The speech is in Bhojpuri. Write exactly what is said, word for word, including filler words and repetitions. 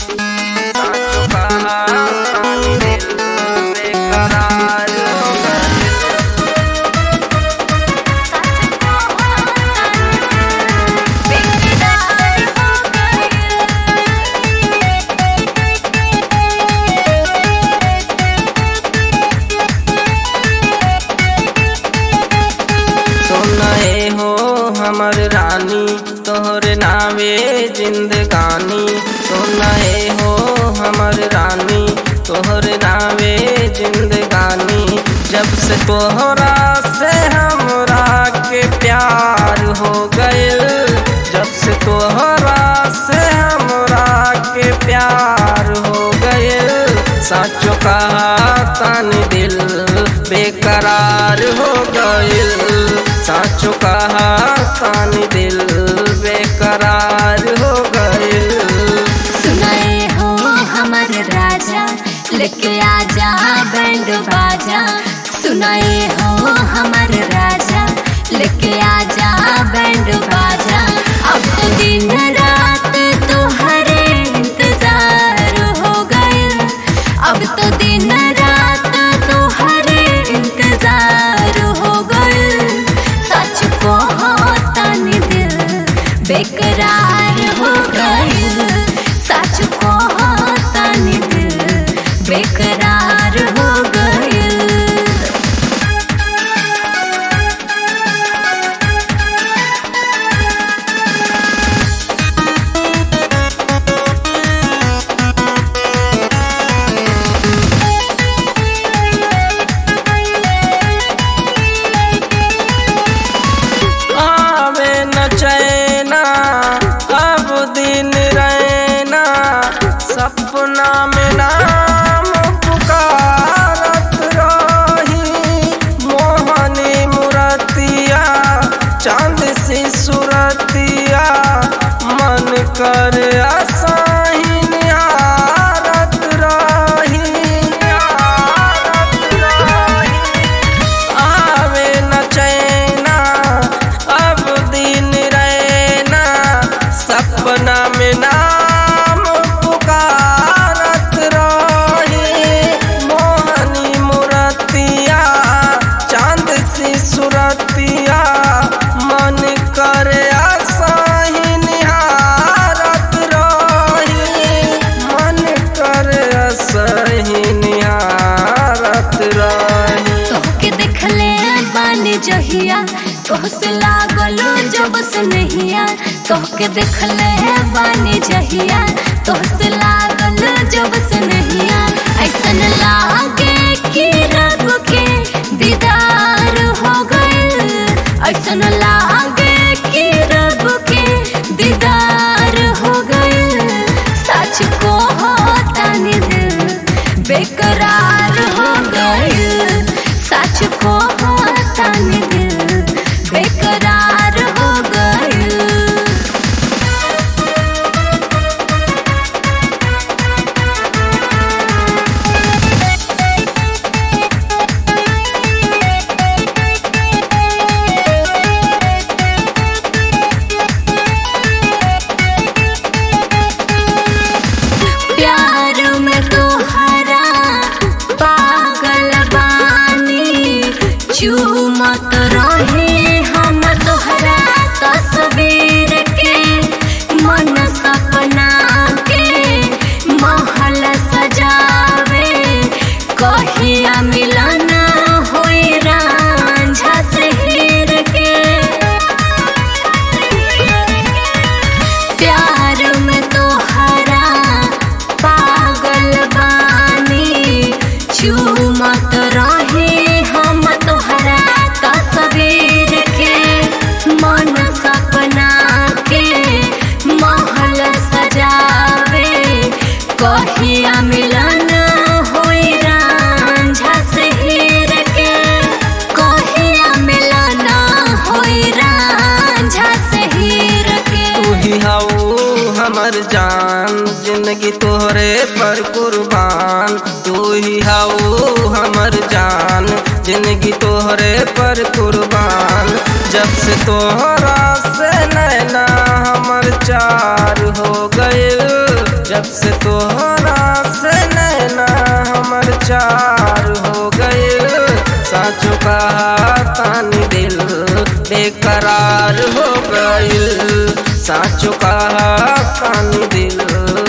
साचो कहा तानी दिल बेकरार हो गइल। सुनाए हो हमर रानी तोहरे नावे जिंदगानी, सुनाए हो हमर रानी तोहरे नावे जिंदगानी। जब से तोहरा से हमरा के प्यार हो गइल, जब से तोहरा से हमरा के प्यार हो गइल। साचो कहा तानी दिल बेकरार हो गइल, साचो कहा तानी दिल बेकरार हो गइल। सुनाए हो हमर राजा लेके आजा बैंड बाजा, सुनाए हो हमर राजा लेके आजा बैंड बाजा। अब तो दिन रात तोहरे इंतजार हो गइल, अब तो दिन रात तोहरे इंतजार हो गइल। सच को तानी दिल बेकरार हो गइल, सच को तानी दिल बेकरार हो गइल। आवे न चैना अब दिन रैना, सपना में नाम पुकारत रही। मोहनी मुरतिया चांद सी सुरतिया, मन कर आसाही निहारत रही, निहारत रही। आवे न चैना अब दिन रैना, सपना में नाम पुकारत रही। मोहनी मुरतिया चांद सी सुरतिया, मन करे आसाही निहारत रही, मन करे आसाही निहारत रही। तोहके देखले बानी जहिया तोहसे लागलो जब से नहिया, तोहके देखले बानी जहिया तोहसे लागलो जब से नहिया। ऐसन लागे कि रब के दीदार हो गइल, ऐसन लागे कि रब के दीदार हो गइल। सच को तानी दिल बेकरार हो गइल, सच को तानी दिल बेकरार हो गइल। प्यार में तोहरा पागल बानी, चूमत रहे हम तोहरा तस्वीर के। मन सपना के महल सजावे, कहिया मिलन होई रांझा से हीर के। प्यार में तोहरा पागल बानी, चूमत रहे हम तोहरा तस्वीर के। मन सपना के महल सजावे, कहिया मिलन होई रांझा से हीर के। कहिया मिलन होई रांझा से हीर के। तू ही हाउ हमर जान, जिंदगी तोहरे पर कुर्बान। तू ही हाउ हमर जान, जिंदगी तोहरे पर कुर्बान। जब से तोहरा से नैना हमर चार हो गइल, जब से तोहरा से नैना हमर चार हो गए, साचो कहा तानी दिल बेकरार हो गइल, साचो कहा तानी दिल